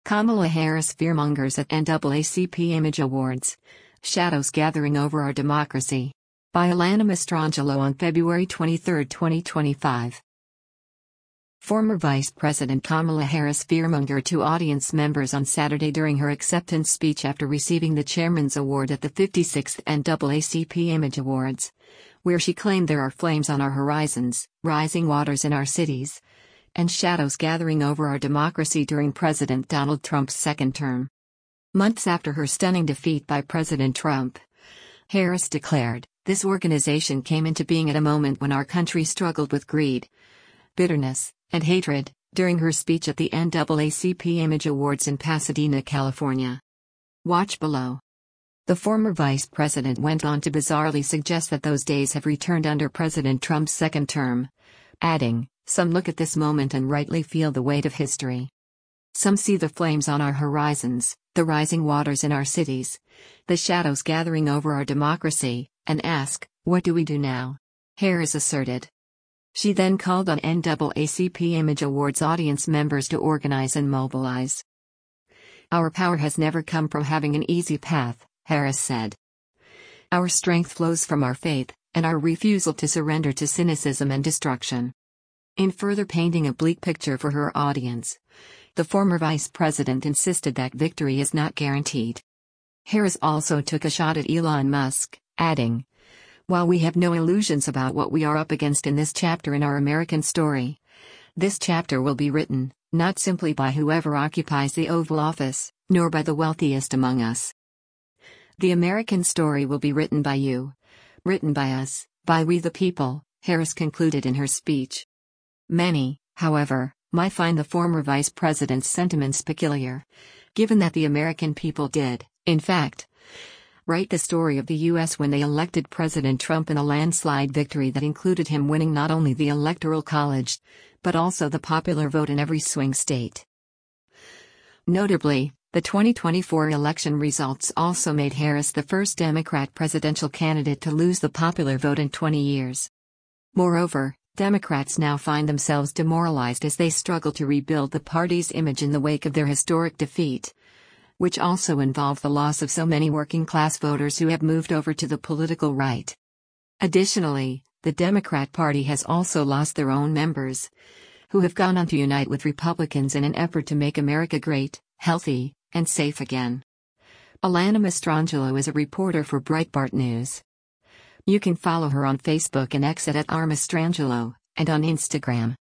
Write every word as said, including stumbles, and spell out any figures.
Kamala Harris fearmongers at N double A C P Image Awards. Shadows gathering over our democracy. By Alana Mastrangelo on February twenty-third, twenty twenty-five. Former Vice President Kamala Harris fearmongered to audience members on Saturday during her acceptance speech after receiving the Chairman's Award at the fifty-sixth N double A C P Image Awards, where she claimed there are flames on our horizons, rising waters in our cities, and shadows gathering over our democracy during President Donald Trump's second term. Months after her stunning defeat by President Trump, Harris declared, "This organization came into being at a moment when our country struggled with greed, bitterness, and hatred," during her speech at the N double A C P Image Awards in Pasadena, California. Watch below. The former vice president went on to bizarrely suggest that those days have returned under President Trump's second term, adding, "Some look at this moment and rightly feel the weight of history. Some see the flames on our horizons, the rising waters in our cities, the shadows gathering over our democracy, and ask, what do we do now?" Harris asserted. She then called on N double A C P Image Awards audience members to organize and mobilize. "Our power has never come from having an easy path," Harris said. "Our strength flows from our faith, and our refusal to surrender to cynicism and destruction." In further painting a bleak picture for her audience, the former vice president insisted that victory is not guaranteed. Harris also took a shot at Elon Musk, adding, "While we have no illusions about what we are up against in this chapter in our American story, this chapter will be written, not simply by whoever occupies the Oval Office, nor by the wealthiest among us. The American story will be written by you. Written by us, by we the people," Harris concluded in her speech. Many, however, might find the former vice president's sentiments peculiar, given that the American people did, in fact, write the story of the U S when they elected President Trump in a landslide victory that included him winning not only the Electoral College, but also the popular vote in every swing state. Notably, the twenty twenty-four election results also made Harris the first Democrat presidential candidate to lose the popular vote in twenty years. Moreover, Democrats now find themselves demoralized as they struggle to rebuild the party's image in the wake of their historic defeat, which also involved the loss of so many working-class voters who have moved over to the political right. Additionally, the Democrat Party has also lost their own members, who have gone on to unite with Republicans in an effort to make America great, healthy, and safe again. Alana Mastrangelo is a reporter for Breitbart News. You can follow her on Facebook and X at R Mastrangelo, and on Instagram.